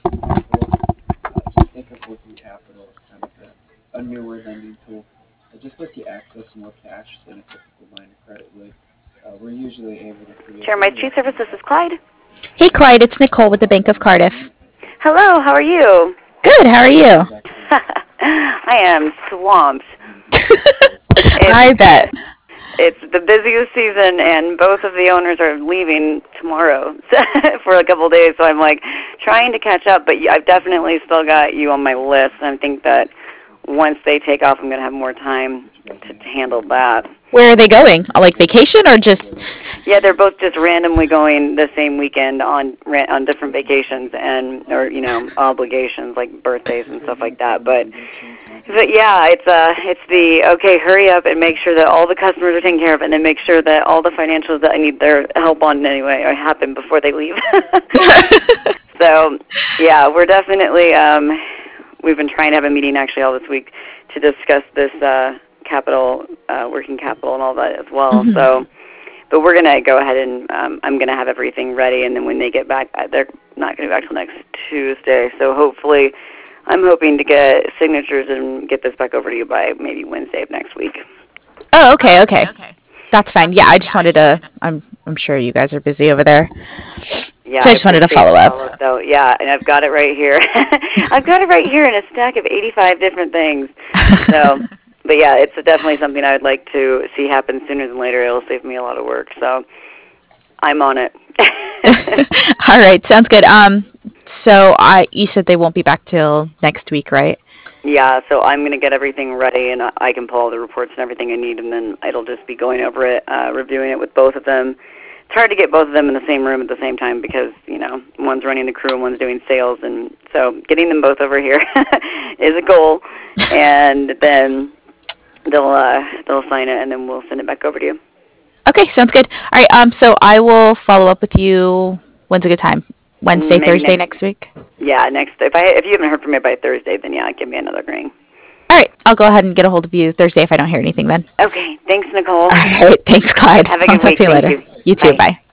Just think of Working Capital as kind of a newer lending tool. It just lets you access more cash than a typical line of credit would. We're usually able to create Chairman really Street Service, this is Clyde. Hey, Clyde, it's Nicole with the Bank of Cardiff. Hello, how are you? Good, how are you? I am swamped. I bet. It's the busiest season, and both of the owners are leaving tomorrow for a couple of days, so I'm like trying to catch up, but I've definitely still got you on my list, and I think that once they take off, I'm going to have more time to handle that. Where are they going? Like vacation or just? Yeah, they're both just randomly going the same weekend on different vacations or obligations like birthdays and stuff like that. But yeah, it's the okay, hurry up and make sure that all the customers are taken care of, and then make sure that all the financials that I need their help on anyway happen before they leave. So yeah, we're definitely we've been trying to have a meeting actually all this week to discuss this capital, working capital, and all that as well. Mhm. So. But we're going to go ahead and I'm going to have everything ready, and then when they get back, they're not going to be back till next Tuesday. So hopefully, I'm hoping to get signatures and get this back over to you by maybe Wednesday of next week. Oh, okay. That's fine. Yeah, I just wanted to. I'm sure you guys are busy over there. Yeah, So I I just wanted to appreciate follow the up. follow-up, though. Yeah, and I've got it right here. I've got it right here in a stack of 85 different things. So. But yeah, it's definitely something I would like to see happen sooner than later. It'll save me a lot of work, so I'm on it. All right, sounds good. So you said they won't be back till next week, right? Yeah, so I'm going to get everything ready, and I can pull all the reports and everything I need, and then it'll just be going over it, reviewing it with both of them. It's hard to get both of them in the same room at the same time because, one's running the crew and one's doing sales, and so getting them both over here is a goal, and then they'll sign it, and then we'll send it back over to you. Okay, sounds good. All right. So I will follow up with you. When's a good time? Wednesday, Maybe Thursday next week. Yeah, if you haven't heard from me by Thursday, then yeah, give me another ring. All right, I'll go ahead and get a hold of you Thursday if I don't hear anything then. Okay, thanks, Nicole. All right, thanks, Clyde. Have a I'll good talk week. to you Thank later. you. You too. Bye. Bye.